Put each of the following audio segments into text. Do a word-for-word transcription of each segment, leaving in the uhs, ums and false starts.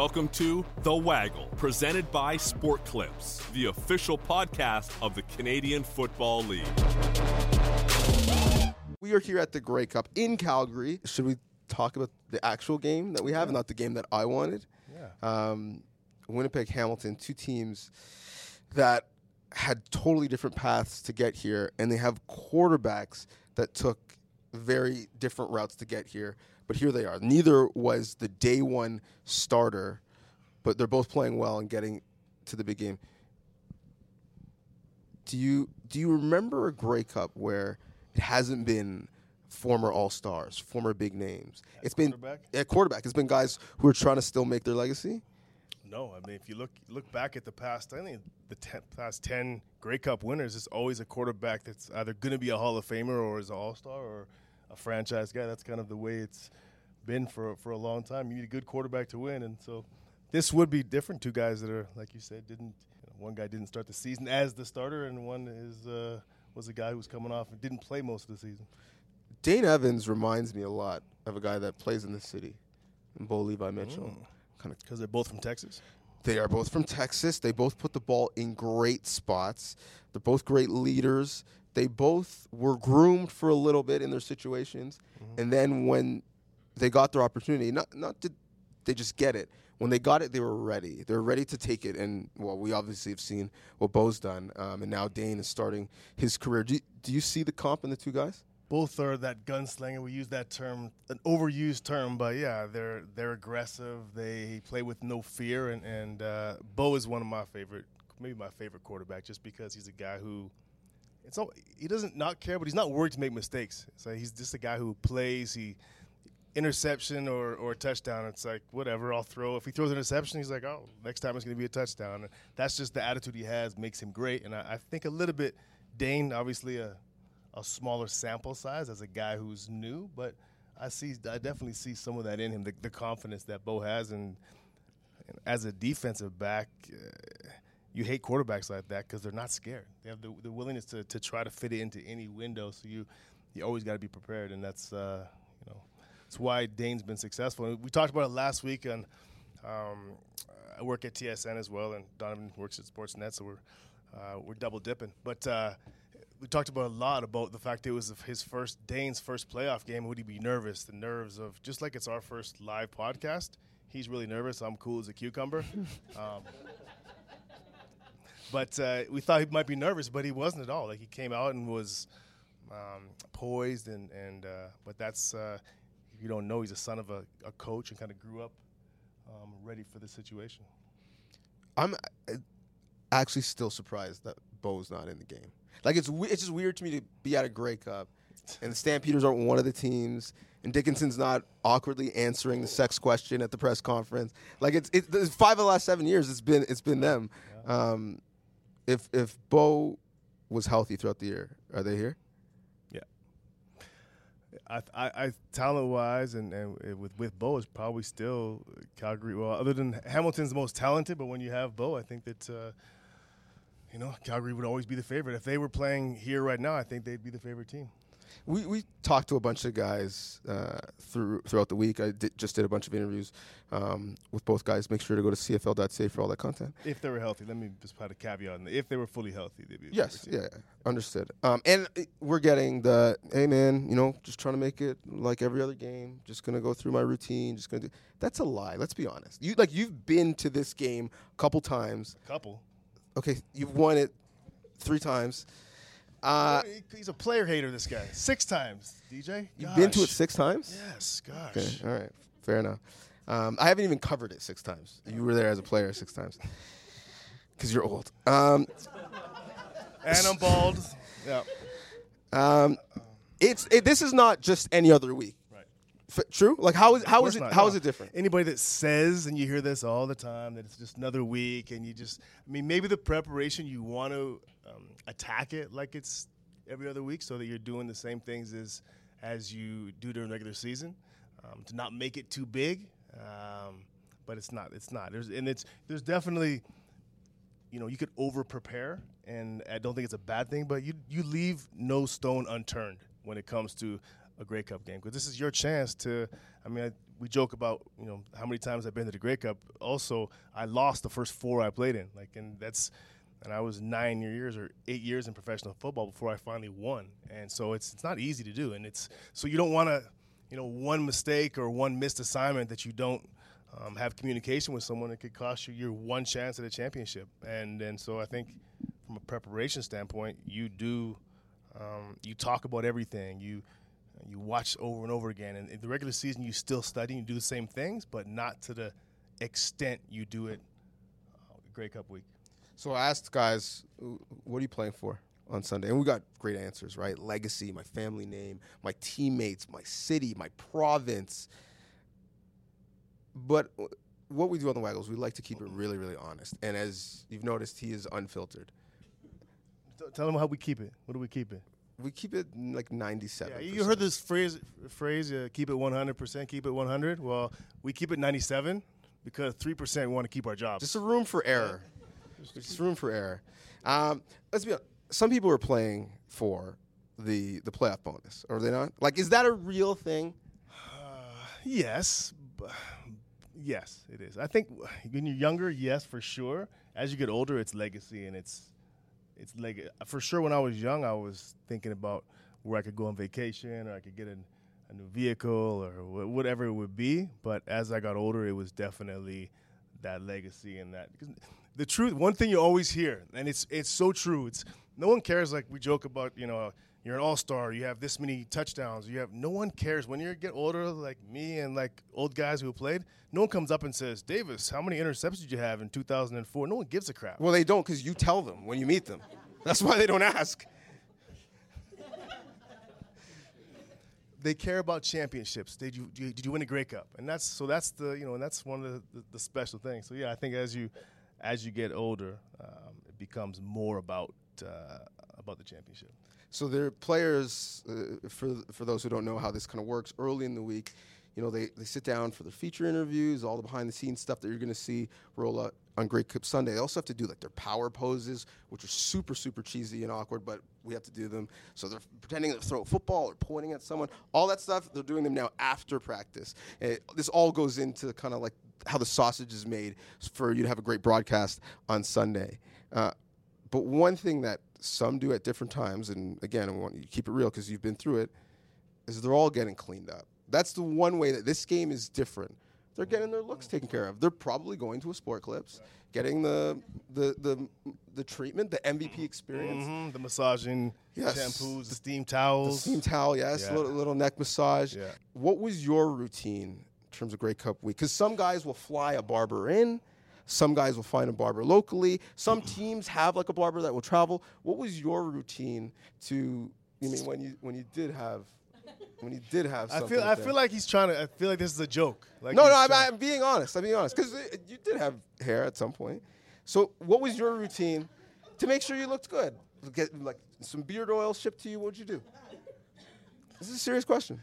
Welcome to The Waggle, presented by Sport Clips, the official podcast of the Canadian Football League. We are here at the Grey Cup in Calgary. Should we talk about the actual game that we have, yeah. not the game that I wanted? Yeah. Um, Winnipeg, Hamilton, two teams that had totally different paths to get here, and they have quarterbacks that took very different routes to get here. But here they are. Neither was the day one starter, but they're both playing well and getting to the big game. Do you do you remember a Grey Cup where it hasn't been former All-Stars, former big names? At it's quarterback? been a quarterback. It's been guys who are trying to still make their legacy. No, I mean, if you look look back at the past, I think the ten, past ten Grey Cup winners, it's always a quarterback that's either going to be a Hall of Famer or is an All-Star or a franchise guy. That's kind of the way it's been for for a long time. You need a good quarterback to win, and so this would be different. Two guys that are, like you said, didn't you know, one guy didn't start the season as the starter, and one is uh, was a guy who was coming off and didn't play most of the season. Dane Evans reminds me a lot of a guy that plays in the city, Bo Levi Mitchell. Mm. Kind of because they're both from Texas. They are both from Texas. They both put the ball in great spots. They're both great leaders. They both were groomed for a little bit in their situations, mm-hmm. and then when they got their opportunity, not not did they just get it. When they got it, they were ready. They were ready to take it, and, well, we obviously have seen what Bo's done, um, and now Dane is starting his career. Do you, do you see the comp in the two guys? Both are that gunslinger. We use that term, an overused term, but yeah, they're they're aggressive. They play with no fear, and and uh, Bo is one of my favorite, maybe my favorite quarterback, just because he's a guy who, it's all, he doesn't not care, but he's not worried to make mistakes. So he's just a guy who plays. He interception or or touchdown. It's like whatever, I'll throw. If he throws an interception, he's like, oh, next time it's going to be a touchdown. And that's just the attitude he has, makes him great. And I, I think a little bit, Dane, obviously a. a smaller sample size as a guy who's new, but I see, I definitely see some of that in him, the, the confidence that Bo has, and, and as a defensive back, uh, you hate quarterbacks like that because they're not scared. They have the, the willingness to, to try to fit it into any window, so you you always got to be prepared, and that's uh, you know that's why Dane's been successful. And we talked about it last week, and um, I work at T S N as well, and Donovan works at Sportsnet, so we're uh, we're double dipping, but. Uh, We talked about a lot about the fact it was his first, Dane's first playoff game. Would he be nervous? The nerves of, just like it's our first live podcast, he's really nervous. I'm cool as a cucumber. um, but uh, we thought he might be nervous, but he wasn't at all. Like, he came out and was um, poised, and, and uh, but that's, uh, if you don't know, he's a son of a, a coach and kind of grew up um, ready for the situation. I'm actually still surprised that Bo's not in the game. Like, it's it's just weird to me to be at a Grey Cup, and the Stampeders aren't one of the teams, and Dickinson's not awkwardly answering the sex question at the press conference. Like, it's, it's, it's five of the last seven years, it's been it's been them. Yeah. Um, if if Bo was healthy throughout the year, are they here? Yeah. I, I, I talent-wise, and, and with with Bo is probably still Calgary. Well, other than Hamilton's the most talented, but when you have Bo, I think that. Uh, You know, Calgary would always be the favorite. If they were playing here right now, I think they'd be the favorite team. We we talked to a bunch of guys uh, through throughout the week. I did, just did a bunch of interviews um, with both guys. Make sure to go to C F L dot C A for all that content. If they were healthy, let me just put a caveat on that. If they were fully healthy, they'd be the yes, favorite team. yeah, understood. Um, and we're getting the, hey man, you know, just trying to make it like every other game. Just gonna go through my routine. Just gonna do. That's a lie. Let's be honest. You like you've been to this game a couple times. A couple. Okay, you've won it three times. Uh, He's a player hater, this guy. Six times, D J. You've gosh. been to it six times? Yes, gosh. Okay, all right, fair enough. Um, I haven't even covered it six times. You were there as a player six times. Because you're old. Um, and I'm bald. Yeah. Um, it's it, this is not just any other week. F- true? Like, how is how is it not, how no. is it different? Anybody that says, and you hear this all the time, that it's just another week, and you just, I mean, maybe the preparation, you want to um, attack it like it's every other week, so that you're doing the same things as as you do during regular season, um, to not make it too big. Um, but it's not. It's not. There's and it's there's definitely, you know, you could over prepare, and I don't think it's a bad thing, but you you leave no stone unturned when it comes to a Grey Cup game, because this is your chance to. I mean, I, we joke about you know how many times I've been to the Grey Cup. Also, I lost the first four I played in, like, and that's, and I was nine years or eight years in professional football before I finally won. And so it's it's not easy to do, and it's so you don't want to, you know, one mistake or one missed assignment that you don't um, have communication with someone that could cost you your one chance at a championship. And and so I think from a preparation standpoint, you do. Um, you talk about everything. You you watch over and over again. And in the regular season, you still study and do the same things, but not to the extent you do it uh, Grey Cup week. So I asked guys, what are you playing for on Sunday? And we got great answers, right? Legacy, my family name, my teammates, my city, my province. But what we do on the Waggles, we like to keep it really, really honest. And as you've noticed, he is unfiltered. Tell them how we keep it. What do we keep it? We keep it like ninety-seven. Yeah, you heard this phrase, phrase uh, keep it one hundred percent, keep it one hundred. Well, we keep it ninety-seven because three percent want to keep our jobs. Just a room for error. Just room for error. Um, let's be honest. Some people are playing for the the playoff bonus, are they not? Like, is that a real thing? Uh, yes. B- yes, it is. I think when you're younger, yes, for sure. As you get older, it's legacy and it's It's like, for sure, when I was young, I was thinking about where I could go on vacation or I could get a, a new vehicle or wh- whatever it would be. But as I got older, it was definitely that legacy and that. Because the truth, one thing you always hear, and it's it's so true. It's no one cares. Like we joke about, you know, you're an all-star, you have this many touchdowns, you have no one cares. When you get older, like me and like old guys who played, no one comes up and says, Davis, how many interceptions did you have in two thousand four? No one gives a crap. Well, they don't, because you tell them when you meet them. That's why they don't ask. They care about championships. Did you did you win a Grey Cup? And that's so that's the you know and that's one of the, the, the special things. So yeah, I think as you as you get older, um, it becomes more about uh, about the championship. So there are players, uh, for for those who don't know how this kind of works, early in the week, you know, they, they sit down for their feature interviews, all the behind-the-scenes stuff that you're going to see roll out on Grey Cup Sunday. They also have to do, like, their power poses, which are super, super cheesy and awkward, but we have to do them. So they're pretending to throw a football or pointing at someone. All that stuff, they're doing them now after practice. And it, this all goes into kind of like how the sausage is made for you to have a great broadcast on Sunday. Uh, but one thing that some do at different times, and again, I want you to keep it real because you've been through it, is they're all getting cleaned up. That's the one way that this game is different. They're getting their looks taken care of. They're probably going to a Sport Clips, getting the the the, the treatment, the M V P experience. Mm-hmm. The massaging Yes. shampoos, the steam towels. The steam towel, yes, Yeah. little, little neck massage. Yeah. What was your routine in terms of Grey Cup week? Because some guys will fly a barber in. Some guys will find a barber locally. Some teams have like a barber that will travel. What was your routine to, you mean, when you when you did have when you did have I something feel I like that? feel like he's trying to. I feel like this is a joke. Like No, he's no, I'm, trying- I'm being honest. I'm being honest because you did have hair at some point. So, what was your routine to make sure you looked good? Get like some beard oil shipped to you. What'd you do? This is a serious question.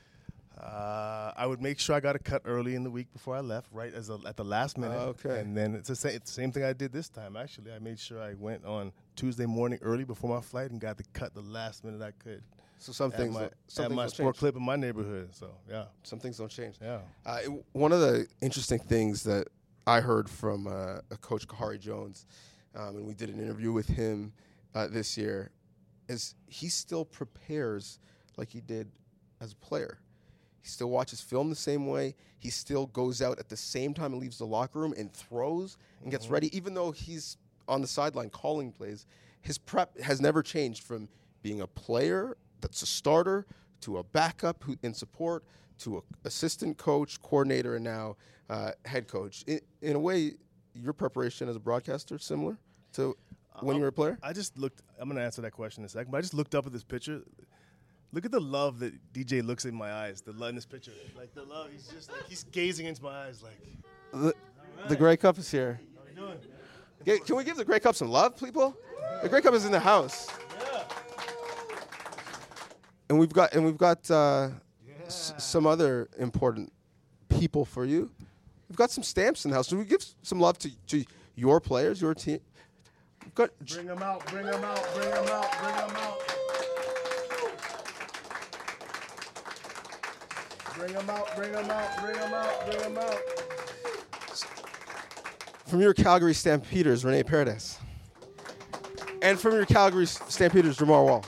Uh, I would make sure I got a cut early in the week before I left, right as a, at the last minute. Uh, okay. And then it's the, same, it's the same thing I did this time, actually. I made sure I went on Tuesday morning early before my flight and got the cut the last minute I could. So some At things, my, don't- some at things my don't sport change. clip in my neighborhood. So, yeah. Some things don't change. Yeah. Uh, it- one of the interesting things that I heard from uh, a coach, Kahari Jones, um, and we did an interview with him uh, this year, is he still prepares like he did as a player. He still watches film the same way. He still goes out at the same time and leaves the locker room and throws and gets ready, even though he's on the sideline calling plays. His prep has never changed from being a player that's a starter to a backup who, in support to an assistant coach, coordinator, and now uh, head coach. In, in a way, your preparation as a broadcaster similar to when you were a player? I just looked. I'm going to answer that question in a second, but I just looked up at this picture. Look at the love that D J looks in my eyes. The love in this picture, like the love. He's just like he's gazing into my eyes, like. The, the Grey Cup is here. How you doing? G- Can we give the Grey Cup some love, people? The Grey Cup is in the house. Yeah. And we've got and we've got uh, s- some other important people for you. We've got some stamps in the house. So we give s- some love to, to your players, your team. We've got J- Bring them out. Bring them out. Bring them out. Bring them out. Bring them out, bring them out, bring them out, bring them out. From your Calgary Stampeders, Rene Paredes. And from your Calgary Stampeders, Jamar Wall.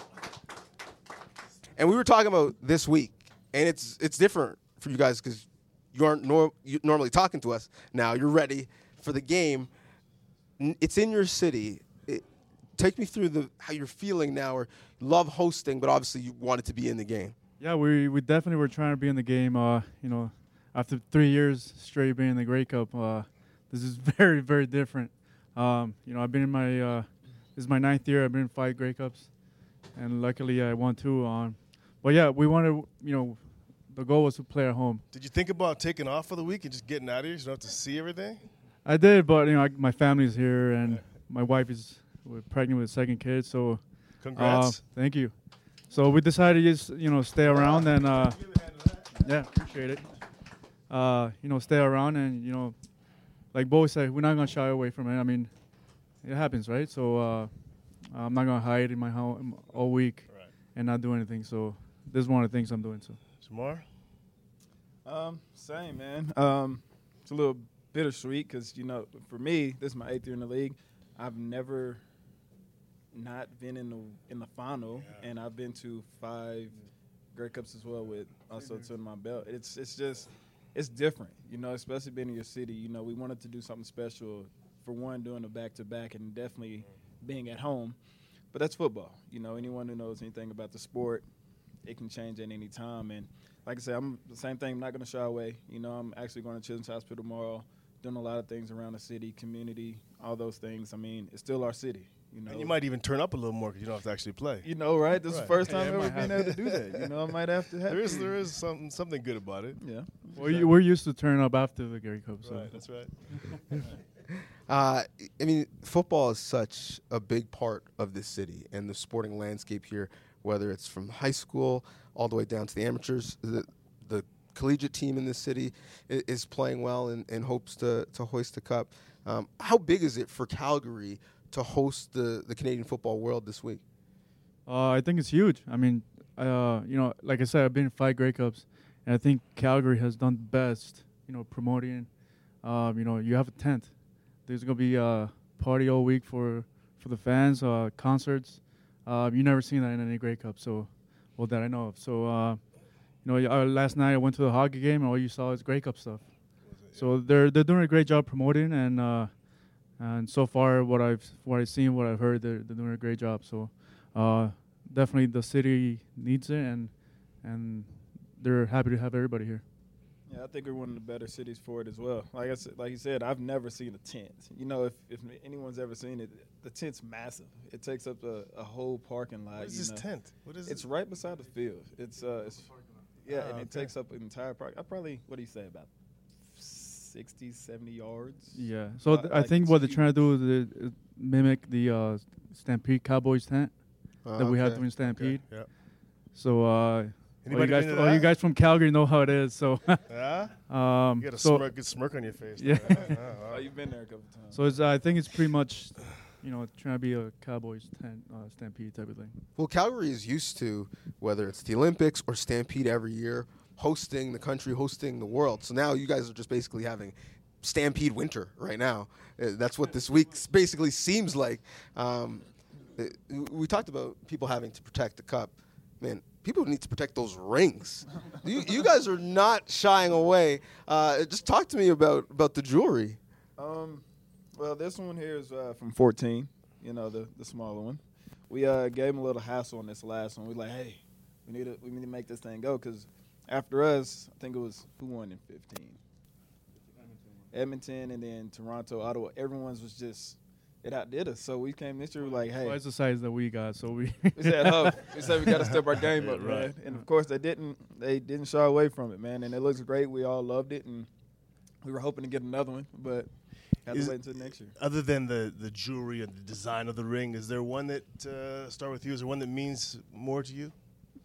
And we were talking about this week, and it's it's different for you guys because you aren't nor- you normally talking to us now. You're ready for the game. It's in your city. It, take me through the how you're feeling now, or love hosting, but obviously you wanted to be in the game. Yeah, we we definitely were trying to be in the game. Uh, you know, after three years straight being in the Grey Cup, uh, this is very very different. Um, you know, I've been in my uh, this is my ninth year. I've been in five Grey Cups, and luckily I won two on. But yeah, we wanted, you know, the goal was to play at home. Did you think about taking off for the week and just getting out of here so you don't have to see everything? I did, but you know, I, my family's here, and my wife is pregnant with a second kid, so. Congrats. Uh, thank you. So we decided to just, you know, stay around and, uh, yeah, appreciate it. Uh, you know, stay around and, you know, like Bo said, we're not going to shy away from it. I mean, it happens, right? So uh, I'm not going to hide in my house all week right. and not do anything. So this is one of the things I'm doing. So, Jamar? Um, same, man. Um, it's a little bittersweet because, you know, for me, this is my eighth year in the league. I've never not been in the in the final, yeah. and I've been to five Grey Cups as well with also two in my belt. It's it's just it's different, you know, especially being in your city. You know, we wanted to do something special. For one, doing a back to back, and definitely being at home. But that's football. You know, anyone who knows anything about the sport, it can change at any time. And like I said, I'm the same thing. I'm not going to shy away. You know, I'm actually going to Children's Hospital tomorrow, doing a lot of things around the city, community, all those things. I mean, it's still our city. You know, and you might even turn up a little more because you don't have to actually play. You know, right? This right. is the first time yeah, ever being able to do that. You know, I might have to have. There is, there is something, something good about it. Yeah. Well, you, we're used to turn up after the Grey Cup. So. Right. That's right. uh, I mean, football is such a big part of this city and the sporting landscape here. Whether it's from high school all the way down to the amateurs, the, the collegiate team in this city is, is playing well and, and hopes to to hoist the cup. Um, how big is it for Calgary to host the, the Canadian football world this week? Uh, I think it's huge. I mean, uh, you know, like I said, I've been in five Grey Cups, and I think Calgary has done the best, you know, promoting. Um, you know, you have a tent. There's going to be a party all week for, for the fans, uh, concerts. Uh, you never seen that in any Grey Cup, so, well, that I know of. So, uh, you know, uh, last night I went to the hockey game, and all you saw is Grey Cup stuff. So they're they're doing a great job promoting, and uh, and so far what I've what I've seen, what I've heard, they're they're doing a great job. So uh, definitely the city needs it, and and they're happy to have everybody here. Yeah, I think we're one of the better cities for it as well. Like I said, like you said, I've never seen a tent. You know, if if anyone's ever seen it, the tent's massive. It takes up a, a whole parking lot. What is you this know. tent? What is it's it? right beside the field. It's uh, it's yeah, oh, and okay. it takes up an entire park. I probably what do you say about sixty, seventy yards? Yeah. So th- like I think what they're huge. trying to do is uh, mimic the uh, Stampede Cowboys tent Uh, that we have okay. during Stampede. Okay. Yeah. So uh, all you, Anybody guys, been to all you that? guys from Calgary know how it is. So Yeah. um, You got a so smirk, good smirk on your face. Yeah. Oh, wow. Oh, you've been there a couple times. so it's, uh, I think it's pretty much, you know, trying to be a Cowboys tent, uh, Stampede type of thing. Well, Calgary is used to, whether it's the Olympics or Stampede every year, hosting the country, hosting the world. So now you guys are just basically having Stampede winter right now. Uh, that's what this week s- basically seems like. Um, uh, we talked about people having to protect the cup. Man, people need to protect those rings. you, you guys are not shying away. Uh, just talk to me about, about the jewelry. Um, well, this one here is uh, from fourteen. You know, the the smaller one. We uh, gave him a little hassle on this last one. We like, hey, we need to we need to make this thing go because after us, I think it was who won in fifteen. Edmonton, and then Toronto, Ottawa. Everyone's was just it outdid us. So we came this year, we were like, hey, Twice the size that we got. So we. we said, huh, we said we got to step our game Yeah, up, right. man. And of course, they didn't. They didn't shy away from it, man. And it looks great. We all loved it, and we were hoping to get another one, but have Is- to wait until next year. Other than the, the jewelry and the design of the ring, is there one that uh, start with you? Is there one that means more to you?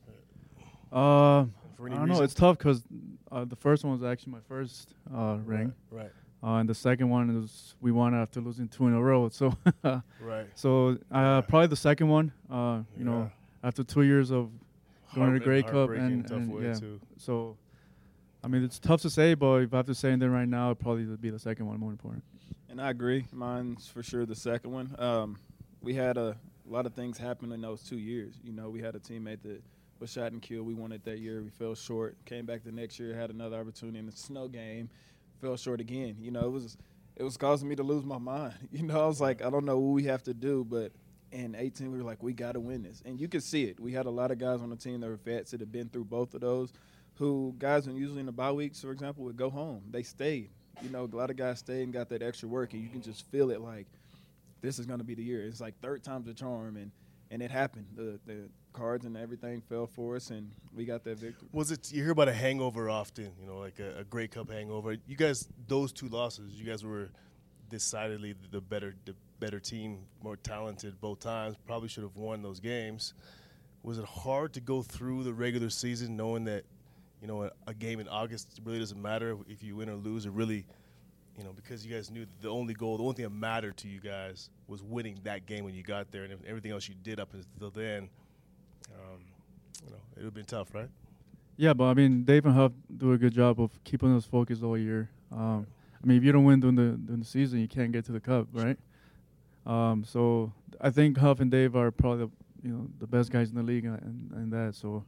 Uh, For I any don't know. reason? It's tough because uh, the first one was actually my first uh, ring, Right. uh, and the second one is we won after losing two in a row. So, Right. so uh, probably the second one. Uh, you know, Yeah. after two years of going to the Heart- Grey Cup heartbreaking, and, tough and way yeah, too. so I mean, it's tough to say, but if I have to say anything right now, it'd probably be the second one more important. And I agree. Mine's for sure the second one. Um, we had a, a lot of things happen in those two years. You know, we had a teammate that was shot and killed. We won it that year. We fell short. Came back the next year, had another opportunity in the snow game, fell short again. You know, it was it was causing me to lose my mind. You know, I was like, I don't know what we have to do, but in eighteen, we were like, we got to win this. And you could see it. We had a lot of guys on the team that were vets that had been through both of those, who guys, when usually in the bye weeks, for example, would go home. They stayed. You know, a lot of guys stayed and got that extra work, and you can just feel it like this is going to be the year. It's like third time's a charm, and, and it happened. The the cards and everything fell for us, and we got that victory. Was it, you hear about a hangover often, you know, like a, a Grey Cup hangover. You guys, those two losses, you guys were decidedly the better the better team, more talented both times, probably should have won those games. Was it hard to go through the regular season knowing that, you know, a, a game in August really doesn't matter if you win or lose? It really, you know, because you guys knew the only goal, the only thing that mattered to you guys was winning that game when you got there, and everything else you did up until then, um, you know, it would have been tough, right? Yeah, but I mean, Dave and Huff do a good job of keeping us focused all year. Um, I mean, if you don't win during the during the season, you can't get to the cup, right? Um, so I think Huff and Dave are probably the, you know, the best guys in the league and, and that. So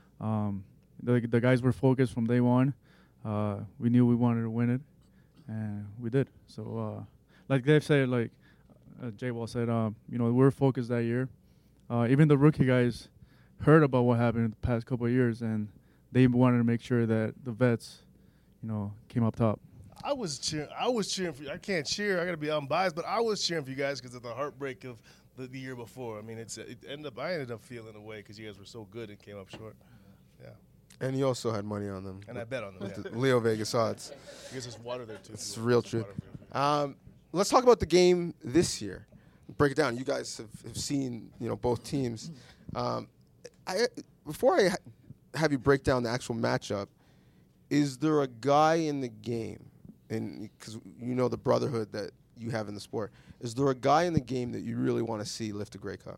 um, the the guys were focused from day one. Uh, we knew we wanted to win it, and we did. So uh, like Dave said, like uh, Jay Wall said, um, you know, we were focused that year. Uh, even the rookie guys heard about what happened in the past couple of years, and they wanted to make sure that the vets, you know, came up top. I was cheering. I was cheering for you. I can't cheer. I got to be unbiased, but I was cheering for you guys because of the heartbreak of the, the year before. I mean, it's it ended up. I ended up feeling away because you guys were so good and came up short. Yeah. And you also had money on them. And I bet on them. With Yeah. the Leo Vegas odds. I guess there's water there too. It's real true. Um, let's talk about the game this year. Break it down. You guys have, have seen, you know, both teams. Um, I before I ha- have you break down the actual matchup, is there a guy in the game, and because you know the brotherhood that you have in the sport, is there a guy in the game that you really want to see lift a Grey Cup?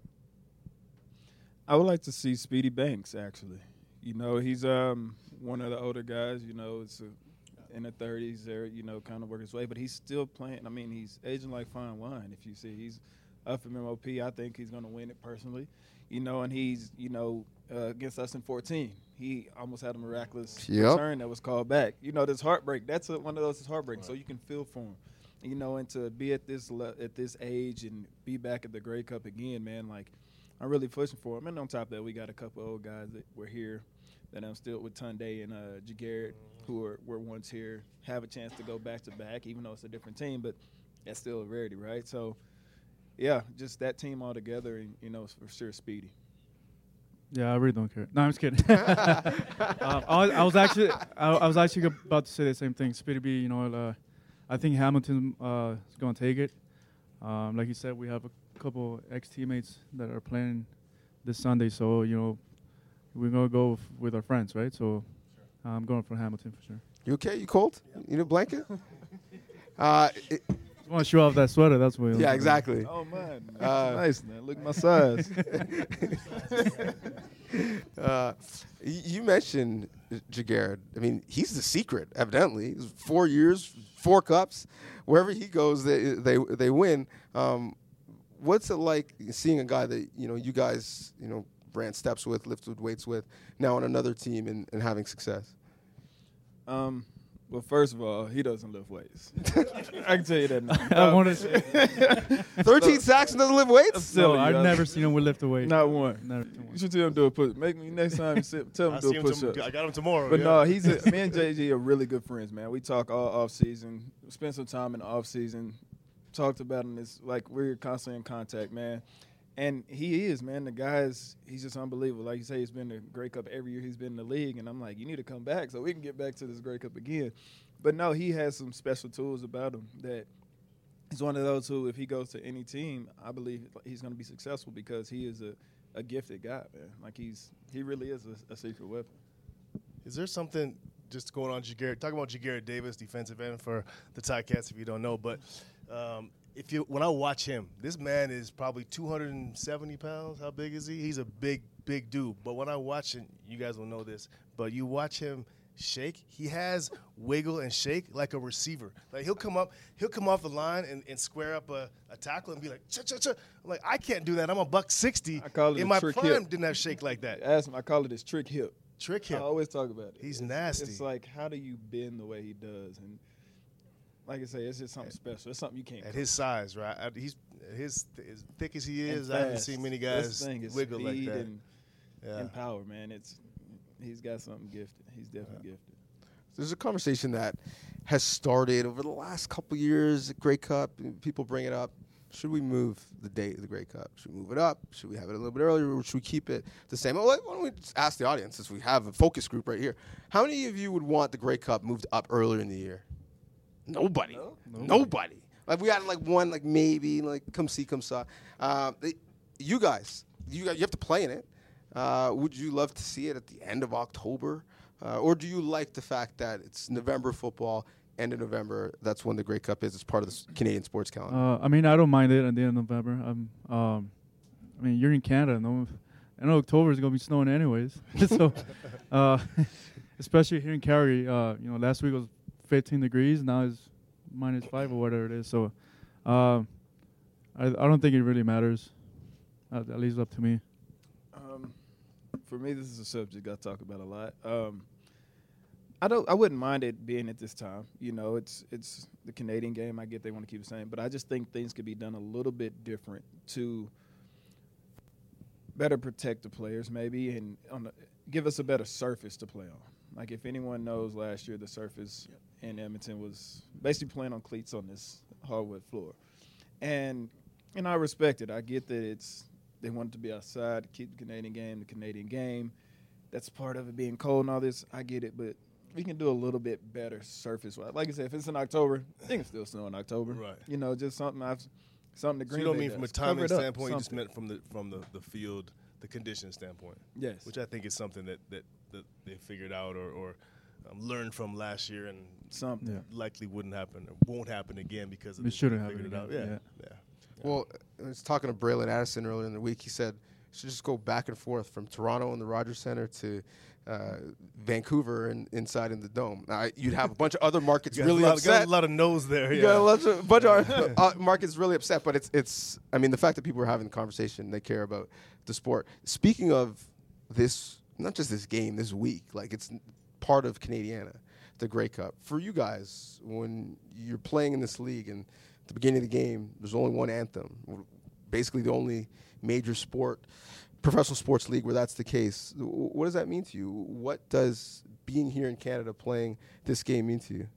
I would like to see Speedy Banks, actually. You know, he's um, one of the older guys, you know, it's a, in the thirties there, you know, kind of working his way. But he's still playing. I mean, he's aging like fine wine, if you see. He's up from M O P. I think he's going to win it personally. You know, and he's, you know, uh, against us in fourteen. He almost had a miraculous Yep. return that was called back. You know, this heartbreak, that's a, one of those that's heartbreaking, right. So you can feel for him. You know, and to be at this le- at this age and be back at the Grey Cup again, man, like, I'm really pushing for him. And on top of that, we got a couple of old guys that were here that I'm still with Tunde and uh, Jagarrett, who were, were once here, have a chance to go back to back, even though it's a different team, but that's still a rarity, right? So, yeah, just that team all together, and, you know, for sure Speedy. Yeah, I really don't care. No, I'm just kidding. um, I, was, I was actually, I, I was actually about to say the same thing. Speedy B, you know, uh, I think Hamilton uh, is going to take it. Um, like you said, we have a couple ex-teammates that are playing this Sunday, so you know, we're gonna go f- with our friends, right? So uh, I'm going for Hamilton for sure. You okay? You cold? Yeah. You need a blanket? uh, it, I want to show off that sweater. That's what. Yeah, exactly. Oh man, uh, nice man. Look at my size. uh, you mentioned Jagarrett. I mean, he's the secret. Evidently, he's four years, four cups. Wherever he goes, they they they win. Um, what's it like seeing a guy that you know you guys you know ran steps with, lifted weights with, now on another team and, and having success? Um. Well, first of all, he doesn't lift weights. I can tell you that now. I want to. Thirteen sacks and doesn't lift weights? No, I've never seen him with lift a weight. Not one. Never. You should tell him to do a push. Make me next time. Sit, tell him I to do see a him push tom- up. I got him tomorrow. But yeah. no, he's a, me and J G are really good friends, man. We talk all off season. Spend some time in the off season. Talked about him. It's like we're constantly in contact, man. And he is, man. The guy is, he's just unbelievable. Like you say, he's been to Grey Cup every year he's been in the league. And I'm like, you need to come back so we can get back to this Grey Cup again. But no, he has some special tools about him that he's one of those who, if he goes to any team, I believe he's going to be successful because he is a, a gifted guy, man. Like he's, he really is a, a secret weapon. Is there something just going on Jagarrett? Talking about Jagarrett Davis, defensive end for the Ticats, if you don't know. But um, if you when I watch him, this man is probably two hundred seventy pounds. How big is he? He's a big, big dude. But when I watch him, you guys will know this. But you watch him shake, he has wiggle and shake like a receiver. Like he'll come up, he'll come off the line and, and square up a, a tackle and be like, cha cha cha. I'm like, I can't do that. I'm a buck sixty. I call it in a my trick prime, hip. didn't have shake like that. Ask him. I call it his trick hip. Trick I hip. always talk about it. He's It's- nasty. It's like, how do you bend the way he does? And like I say, it's just something special. It's something you can't. At coach. his size, right? At He's his as thick as he And is. I haven't fast. seen many This guys thing is wiggle like speed that. And, Yeah. and power, man. It's he's got something gifted. He's definitely gifted. There's a conversation that has started over the last couple years at Grey Cup. People bring it up. Should we move the date of the Grey Cup? Should we move it up? Should we have it a little bit earlier, or should we keep it the same? Well, why don't we just ask the audience, since we have a focus group right here. How many of you would want the Grey Cup moved up earlier in the year? Nobody. No? Nobody. Like we had like one, like maybe, like come see, come saw. Uh, they- you guys, you guys, you have to play in it. Uh, would you love to see it at the end of October, uh, or do you like the fact that it's November football, end of November? That's when the Grey Cup is. It's part of the s- Canadian sports calendar. Uh, I mean, I don't mind it at the end of November. Um, um, I mean, you're in Canada. No, I know October is gonna be snowing anyways. so, uh, especially here in Calgary, uh, you know, last week was fifteen degrees. Now it's minus five or whatever it is. So, um, I I don't think it really matters. At, at least up to me. Um, for me, this is a subject I talk about a lot. Um, I don't. I wouldn't mind it being at this time. You know, it's it's the Canadian game. I get they want to keep it the same, but I just think things could be done a little bit different to better protect the players, maybe, and on the, give us a better surface to play on. Like if anyone knows, last year the surface in Edmonton was basically playing on cleats on this hardwood floor, and and I respect it. I get that it's they want it to be outside to keep the Canadian game, the Canadian game. That's part of it being cold and all this. I get it, but we can do a little bit better surface. Like I said, if it's in October, I think it's still snow in October. Right. You know, just something I've something to So Green you don't Bay mean from a does. Cover timing it up, standpoint, you just something. meant from the from the, the field, the condition standpoint, Yes. which I think is something that, that, that they figured out or, or um, learned from last year and Something. Yeah. likely wouldn't happen or won't happen again because of It this. shouldn't They happen figured it again, out. Yeah. yeah. Well, I was talking to Braylon Addison earlier in the week. He said you should just go back and forth from Toronto and the Rogers Center to uh, Vancouver and inside in the Dome. Now, you'd have a bunch of other markets You got really a lot, upset. got a lot of no's there. You Yeah. got a lot of, bunch of uh, markets really upset, but it's it's. I mean, the fact that people are having the conversation, they care about the sport. Speaking of this, not just this game, this week, like it's n- part of Canadiana, the Grey Cup. For you guys, when you're playing in this league and at the beginning of the game, there's only one anthem. Basically, the only major sport, professional sports league where that's the case. W- What does that mean to you? What does being here in Canada playing this game mean to you?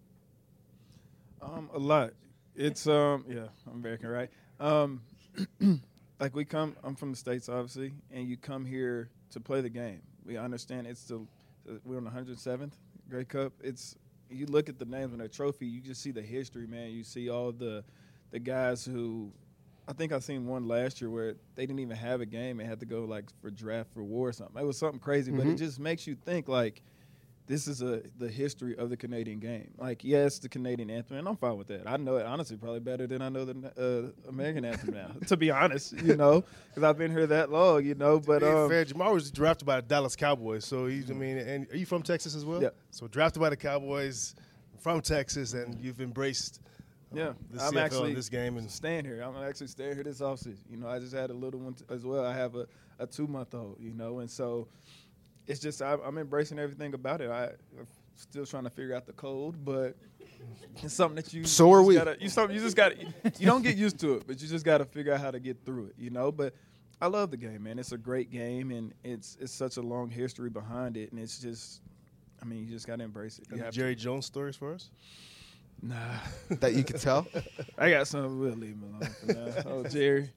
Um, a lot. It's um, yeah, I'm American, right? Um, like we come, I'm from the States, obviously, and you come here to play the game. We understand it's the we're on the one hundred seventh Grey Cup. It's you look at the names on that trophy, you just see the history, man. You see all the the guys who. I think I seen one last year where they didn't even have a game. They had to go like for draft for war or something. It was something crazy, but Mhm. it just makes you think like this is a the history of the Canadian game. Like, yes, the Canadian anthem, and I'm fine with that. I know it honestly probably better than I know the uh, American anthem now. To be honest, you know, because I've been here that long, you know. But Hey, um, fair, Jamal was drafted by the Dallas Cowboys, so he's. I mean, and are you from Texas as well? Yeah. So drafted by the Cowboys, from Texas, and you've embraced. um, yeah, the I'm C F L actually in this game, and staying here. I'm actually staying here this offseason. You know, I just had a little one t- as well. I have a, a two month old. You know, and so it's just I, I'm embracing everything about it. I, I'm still trying to figure out the code, but it's something that you. So you are just we. Gotta, you, something, you just got to. You don't get used to it, but you just got to figure out how to get through it. You know, but. I love the game, man. It's a great game, and it's it's such a long history behind it, and it's just, I mean, you just got to embrace it. You any have Jerry Jones stories for us. to. Nah, That you can tell? I got something. We'll leave him alone for now. Oh, Jerry.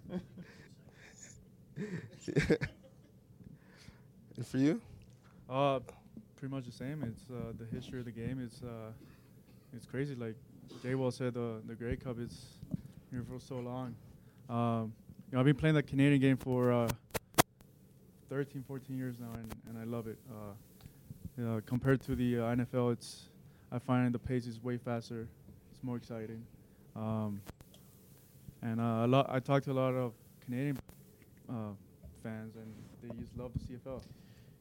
And for you? Uh, pretty much the same. It's uh, the history of the game. It's uh, it's crazy. Like Jay Wall said, the the Grey Cup is here for so long. Um, you know, I've been playing the Canadian game for uh, thirteen, fourteen years now, and, and I love it. Uh, uh, compared to the uh, N F L, it's I find the pace is way faster. It's more exciting. Um, and uh, a lot. I talked to a lot of Canadian uh, fans, and they just love the C F L.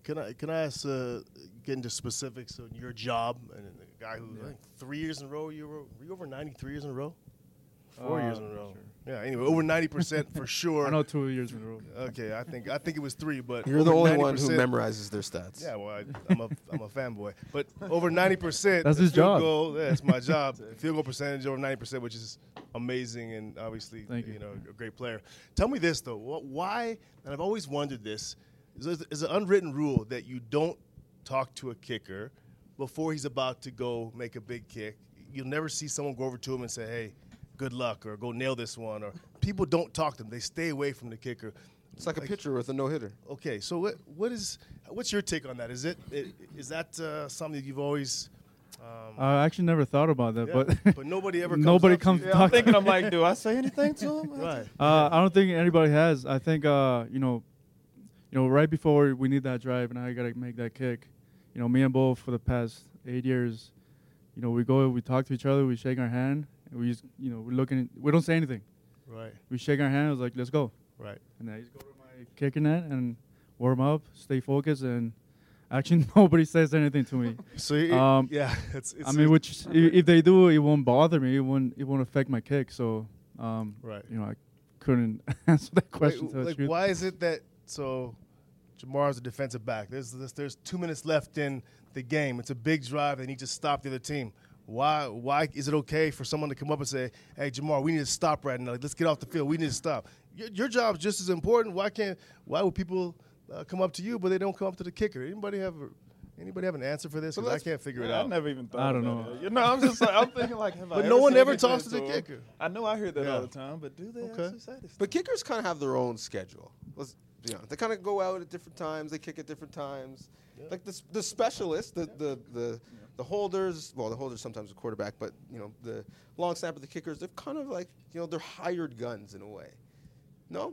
can I can I ask uh, get into specifics on your job and the guy who Yeah. I think three years in a row you were, were you over ninety-three years in a row? Four Uh, years in a row. sure. Yeah. Anyway, over ninety percent for sure. I know two years in a row. Okay, I think I think it was three, but You're the over only one who ninety percent memorizes their stats. Yeah, well, I, I'm a I'm a fanboy, but over ninety percent. That's his field job. Goal, yeah, it's my job. Field goal percentage over ninety percent, which is amazing, and obviously, Thank you. you know, a great player. Tell me this though, what, why? And I've always wondered this: is is an unwritten rule that you don't talk to a kicker before he's about to go make a big kick. You'll never see someone go over to him and say, "Hey, good luck," or "Go nail this one," or people don't talk to them. They stay away from the kicker. It's like a pitcher with a no-hitter. Okay, so what what is what's your take on that? Is it i- is that uh, something that you've always um, I actually never thought about that, yeah, but but nobody ever comes nobody up to comes you? to Yeah, I'm talk to thinking, I'm like, do I say anything to him? right. Uh, I don't think anybody has. I think uh, you know, you know, right before we need that drive, and I gotta make that kick. You know, me and Bo for the past eight years, you know, we go, we talk to each other, we shake our hand, and we just, you know, we're looking, we don't say anything. Right, We shake our hand. I was like, let's go, right. and I just go to my kicking net and warm up, stay focused, and actually nobody says anything to me. So it, Um, yeah, it's, it's I mean, which i- if they do, it won't bother me. It won't, it won't affect my kick. So, um, right. you know, I couldn't answer that question. Wait, to the like, truth. why is it that so Jamar's a defensive back? There's, there's there's two minutes left in the game. It's a big drive. They need to stop the other team. Why why is it okay for someone to come up and say, "Hey, Jamar, we need to stop right now. Like, let's get off the field. We need to stop." Your, your job's just as important. Why can't why would people uh, come up to you but they don't come up to the kicker? Anybody have a, anybody have an answer for this? So 'Cause I let's- can't figure it I out. never even thought I don't about know. it. You know, I'm just like, I'm thinking like, have I But ever no one said ever anything talks to the him? kicker. I know I hear that Yeah. all the time, but do they Okay. actually say this? But kickers kind of have their own schedule. Let's be honest. They kind of go out at different times. They kick at different times. Like the s- the specialists, the the the, the holders. Well, the holders sometimes a quarterback, but you know the long snapper, the kickers. They're kind of like you know they're hired guns in a way. No.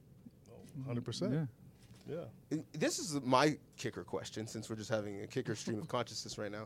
one hundred percent. Yeah. Yeah. And this is my kicker question, since we're just having a kicker stream of consciousness right now.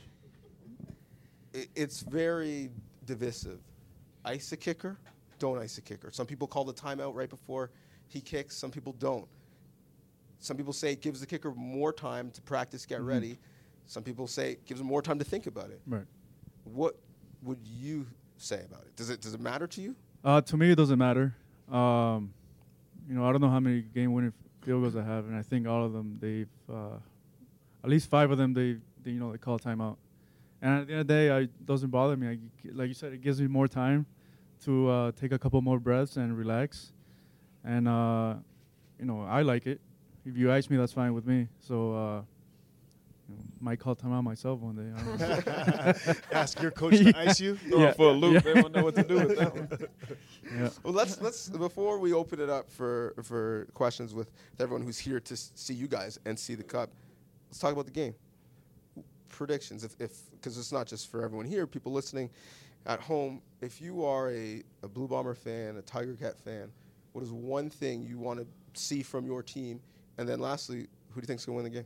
I- It's very divisive. Ice a kicker, don't ice a kicker. Some people call the timeout right before he kicks. Some people don't. Some people say it gives the kicker more time to practice, get Mhm. ready. Some people say it gives him more time to think about it. Right. What would you say about it? Does it does it matter to you? Uh, to me, it doesn't matter. Um, you know, I don't know how many game-winning field goals I have, and I think all of them, they've, uh, at least five of them, they, they, you know, they call timeout. And at the end of the day, I, it doesn't bother me. I g like you said, it gives me more time to uh, take a couple more breaths and relax. And, uh, you know, I like it. If you ice me, that's fine with me. So, uh, you know, might call timeout myself one day. I don't know. Ask your coach to ice you. Throw Yeah. it for a loop. Yeah. They won't know what to do with that one. Yeah. Well, let's let's before we open it up for for questions with everyone who's here to s- see you guys and see the cup. Let's talk about the game. Predictions, if if because it's not just for everyone here, people listening at home. If you are a, a Blue Bomber fan, a Tiger Cat fan, what is one thing you want to see from your team? And then lastly, who do you think's gonna win the game?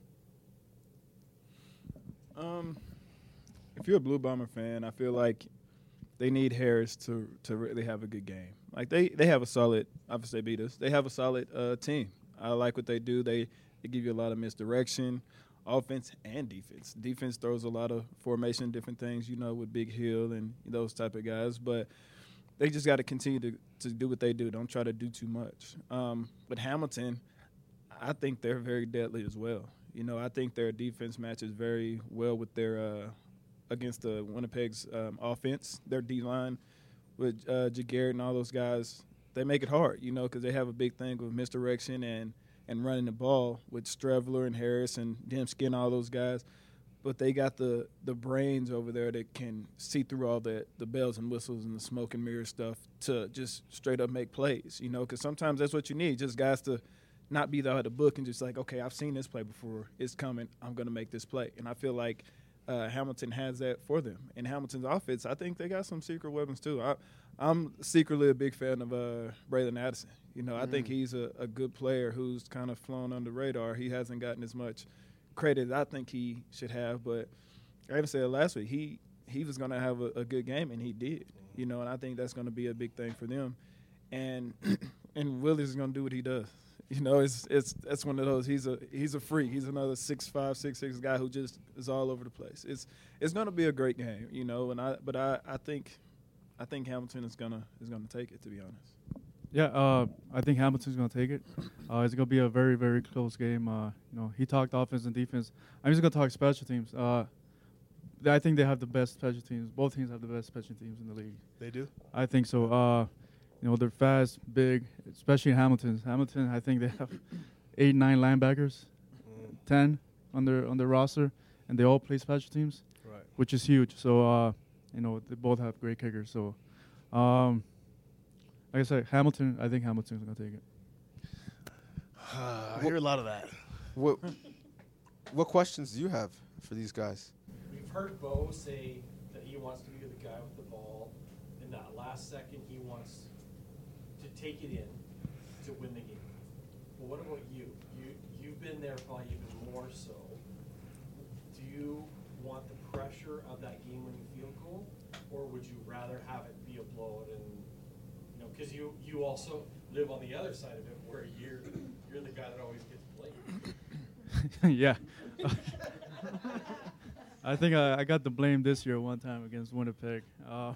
Um, if you're a Blue Bomber fan, I feel like they need Harris to to really have a good game. Like they, they have a solid. Obviously, they beat us. They have a solid uh, team. I like what they do. They they give you a lot of misdirection, offense and defense. Defense throws a lot of formation, different things. You know, with Big Hill and those type of guys, but they just got to continue to to do what they do. Don't try to do too much. Um, but Hamilton, I think they're very deadly as well. You know, I think their defense matches very well with their uh, against the Winnipeg's um, offense. Their D line with uh, Jaguar and all those guys, they make it hard. You know, because they have a big thing with misdirection and and running the ball with Strevler and Harris and Dembski and all those guys. But they got the the brains over there that can see through all the the bells and whistles and the smoke and mirror stuff to just straight up make plays. You know, because sometimes that's what you need, just guys to not be there at the book and just like, okay, I've seen this play before. It's coming. I'm going to make this play. And I feel like uh, Hamilton has that for them. And Hamilton's offense, I think they got some secret weapons too. I, I'm secretly a big fan of uh, Braylon Addison. You know, I think he's a, a good player who's kind of flown under the radar. He hasn't gotten as much credit as I think he should have. But I even said last week, he, he was going to have a, a good game, and he did. You know, and I think that's going to be a big thing for them. And, and Willis is going to do what he does. You know, it's it's that's one of those. He's a he's a freak. He's another six five, six six guy who just is all over the place. It's it's gonna be a great game, you know. And I but I, I think I think Hamilton is gonna is gonna take it, to be honest. Yeah, uh, I think Hamilton's gonna take it. Uh, it's gonna be a very, very close game. Uh, you know, he talked offense and defense. I'm just gonna talk special teams. Uh, I think they have the best special teams. Both teams have the best special teams in the league. They do? I think so. Uh, you know, they're fast, big, especially Hamilton. Hamilton, I think they have eight, nine linebackers, mm. ten on their on their roster, and they all play special teams, right. which is huge. So, uh, you know, they both have great kickers. So. Um, Like I said, Hamilton, I think Hamilton's going to take it. Uh, I hear a lot of that. What what questions do you have for these guys? We've heard Bo say that he wants to be the guy with the ball. In that last second, he wants to take it in to win the game. But what about you? You you've been there probably even more so. Do you want the pressure of that game-winning field goal, or would you rather have it be a blowout and because you, you also live on the other side of it where you're you're the guy that always gets blamed. Yeah. I think I, I got the blame this year one time against Winnipeg. Uh,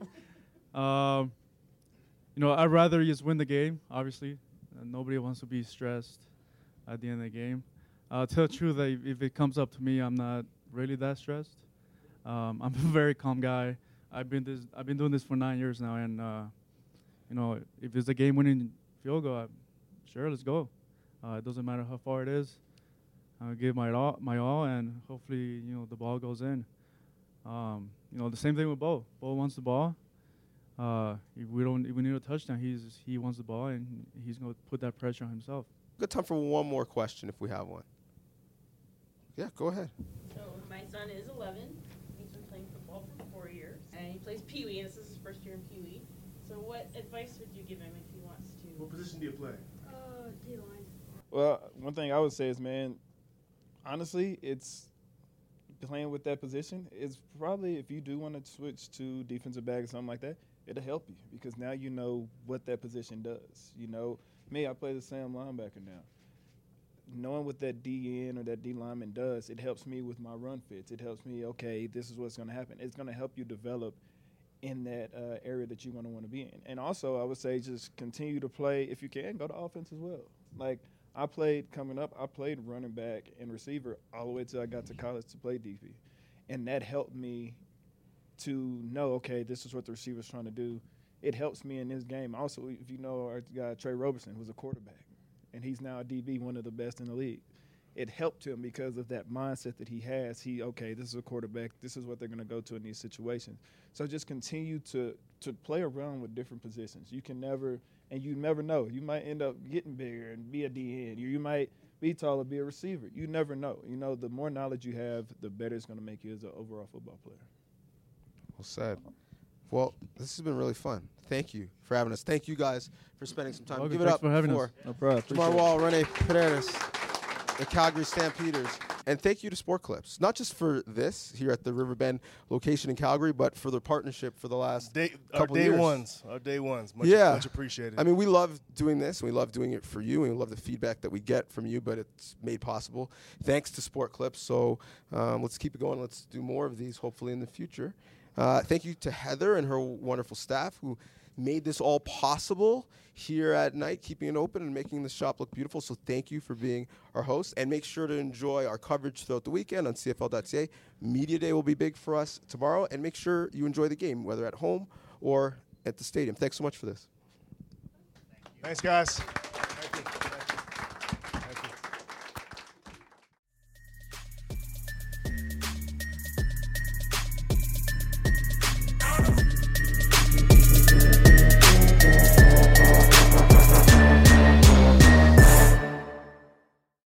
um, you know, I'd rather just win the game, obviously. Uh, nobody wants to be stressed at the end of the game. Uh, to tell the truth, if, if it comes up to me, I'm not really that stressed. Um, I'm a very calm guy. I've been this I've been doing this for nine years now, and uh, you know, if it's a game-winning field goal, I'm, sure, let's go. Uh, it doesn't matter how far it is. I'll give my all, my all, and hopefully, you know, the ball goes in. Um, you know, the same thing with Bo. Bo wants the ball. Uh, if we don't, if we need a touchdown, he's he wants the ball, and he's going to put that pressure on himself. Good time for one more question, if we have one. Yeah, go ahead. So my son is eleven. He's been playing football for four years, and he plays Pee Wee. And this is his first year in Pee Wee. So what advice would you give him if he wants to? What position do you play? Uh, D-line. Well, one thing I would say is, man, honestly, it's playing with that position is probably, if you do want to switch to defensive back or something like that, it'll help you because now you know what that position does. You know, me, I play the same linebacker now. Knowing what that D N or that D lineman does, it helps me with my run fits. It helps me, okay, this is what's going to happen. It's going to help you develop in that uh, area that you're going to want to be in. And also, I would say just continue to play, if you can, go to offense as well. Like, I played coming up, I played running back and receiver all the way till I got to college to play D P. And that helped me to know, okay, this is what the receiver's trying to do. It helps me in this game. Also, if you know our guy, Trey Roberson, who's a quarterback, and he's now a D B, one of the best in the league. It helped him because of that mindset that he has. He, okay, this is a quarterback. This is what they're going to go to in these situations. So just continue to to play around with different positions. You can never, and you never know. You might end up getting bigger and be a D N. You, you might be taller, be a receiver. You never know. You know, the more knowledge you have, the better it's going to make you as an overall football player. Well said. Well, this has been really fun. Thank you for having us. Thank you guys for spending some time. Okay, Give it thanks up for having for us. No problem. Jamar Wall, Rene Paredes, the Calgary Stampeders. And thank you to Sport Clips, not just for this here at the Riverbend location in Calgary, but for their partnership for the last day, couple our day years. ones, our day ones. Much, Yeah. much appreciated. I mean, we love doing this, and we love doing it for you, and we love the feedback that we get from you, but it's made possible thanks to Sport Clips. So um, let's keep it going. Let's do more of these, hopefully, in the future. Uh, thank you to Heather and her wonderful staff who made this all possible here at night, keeping it open and making the shop look beautiful. So thank you for being our host. And make sure to enjoy our coverage throughout the weekend on C F L dot C A. Media Day will be big for us tomorrow. And make sure you enjoy the game, whether at home or at the stadium. Thanks so much for this. Thanks, guys.